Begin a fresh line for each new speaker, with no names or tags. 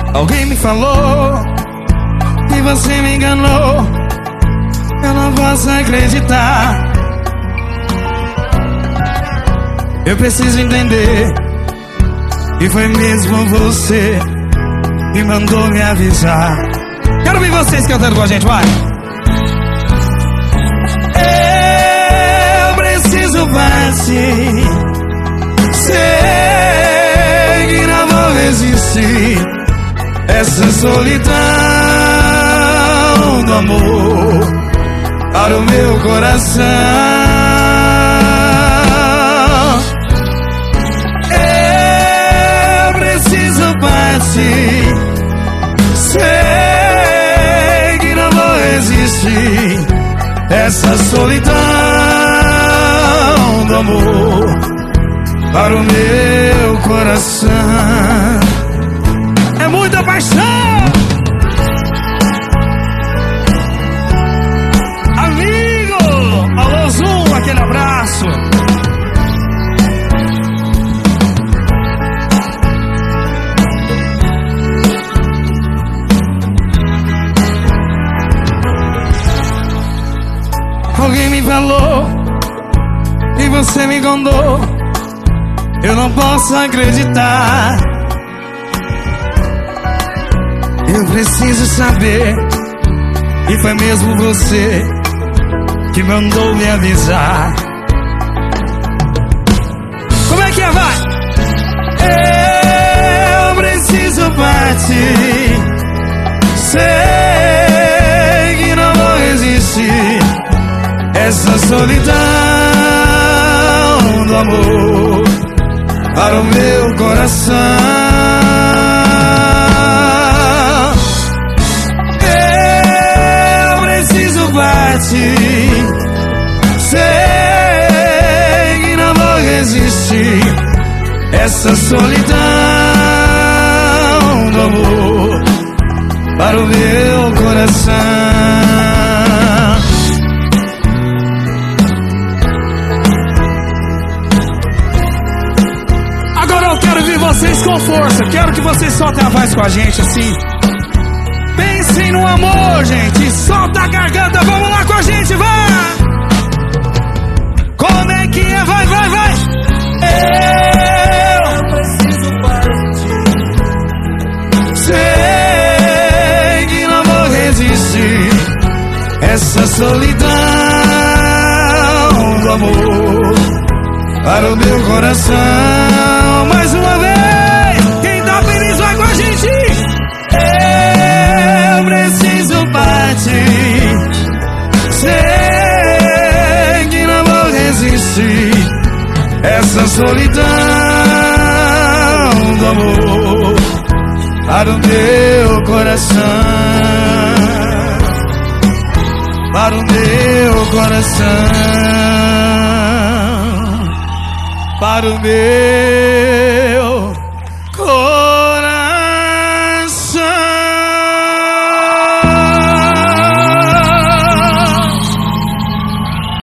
Alguém me falou que você me enganou. Eu não posso acreditar. Eu preciso entender que foi mesmo você que mandou me avisar. Quero ouvir vocês cantando com a gente, vai! Eu preciso partir. Sei que não vou resistir essa solidão do amor para o meu coração. Eu preciso partir. Sei que não vou resistir essa solidão do amor para o meu coração. É muita paixão. Amigo, alô Zoom, aquele abraço. Alguém me falou e você me enganou. Eu não posso acreditar. Eu preciso saber que foi mesmo você que mandou me avisar. Como é que é, vai? Eu preciso partir. Sei que não vou resistir essa solidão do amor para o meu coração. Eu preciso partir. Sei que não vou resistir essa solidão do amor para o meu coração. Vocês com força, quero que vocês soltem a voz com a gente assim. Pensem no amor, gente. Solta a garganta, vamos lá com a gente, vai! Como é que é? Vai, vai, vai! Eu preciso partir. Sei que não vou resistir essa solidão do amor para o meu coração. Mais uma vez, quem tá feliz vai com a gente. Eu preciso partir. Sei que não vou resistir essa solidão do amor para o meu coração. Para o meu coração. Para o meu